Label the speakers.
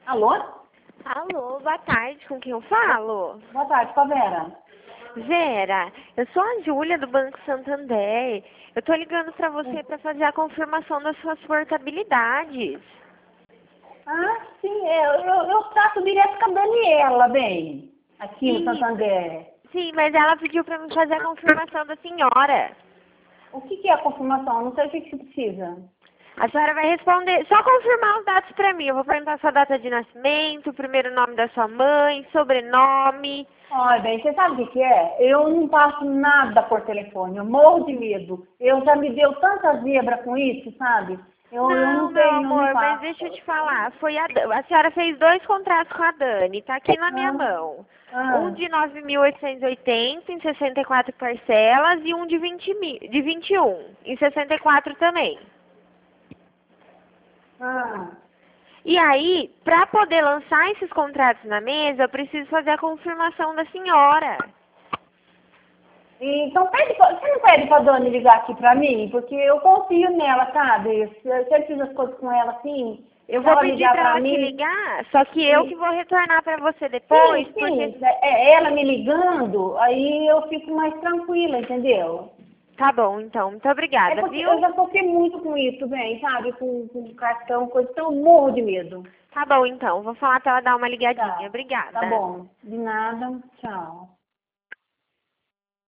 Speaker 1: Alô?
Speaker 2: Alô, boa tarde, com quem eu falo?
Speaker 1: Boa tarde, com a Vera.
Speaker 2: Vera, eu sou a Júlia do Banco Santander. Eu tô ligando pra você pra fazer a confirmação das suas portabilidades.
Speaker 1: Ah, sim, eu trato direto com a Daniela, bem, aqui no
Speaker 2: E,
Speaker 1: Santander.
Speaker 2: sim, mas ela pediu pra mim fazer a confirmação da senhora.
Speaker 1: O que é a confirmação? Não sei o que você precisa.
Speaker 2: A senhora vai responder, só confirmar os dados pra mim. Eu vou perguntar sua data de nascimento, o primeiro nome da sua mãe, sobrenome.
Speaker 1: Olha, bem, você sabe o que é? Eu não passo nada por telefone, eu morro de medo. Eu já me deu tanta zebra com isso, sabe? Eu
Speaker 2: Não,
Speaker 1: não
Speaker 2: meu
Speaker 1: tenho, eu não
Speaker 2: amor, mas
Speaker 1: faço.
Speaker 2: deixa eu te falar. A senhora fez 2 contratos com a Dani, tá aqui na minha
Speaker 1: Ah,
Speaker 2: mão. Um
Speaker 1: ah,
Speaker 2: de 9.880 em 64 parcelas e um de 21 em 64 também.
Speaker 1: ah.
Speaker 2: E aí, para poder lançar esses contratos na mesa, eu preciso fazer a confirmação da senhora.
Speaker 1: Então, você não pede pra Dani ligar aqui pra mim? Porque eu confio nela, sabe? Se eu fiz as coisas com ela assim,
Speaker 2: Eu
Speaker 1: se
Speaker 2: vou
Speaker 1: ela
Speaker 2: pedir
Speaker 1: ligar
Speaker 2: para
Speaker 1: pra
Speaker 2: ela te
Speaker 1: mim,
Speaker 2: ligar, só que eu que
Speaker 1: e,
Speaker 2: vou retornar para você depois, porque...
Speaker 1: sim, é ela me ligando, aí eu fico mais tranquila, entendeu?
Speaker 2: Tá bom, então. Muito
Speaker 1: É
Speaker 2: obrigada,
Speaker 1: porque eu
Speaker 2: viu?
Speaker 1: já sofri muito com isso, bem, sabe? Com cartão, coisa, então eu morro de medo.
Speaker 2: Tá bom, então. Vou falar pra ela dar uma ligadinha.
Speaker 1: Tá
Speaker 2: Obrigada.
Speaker 1: bom. De nada, tchau.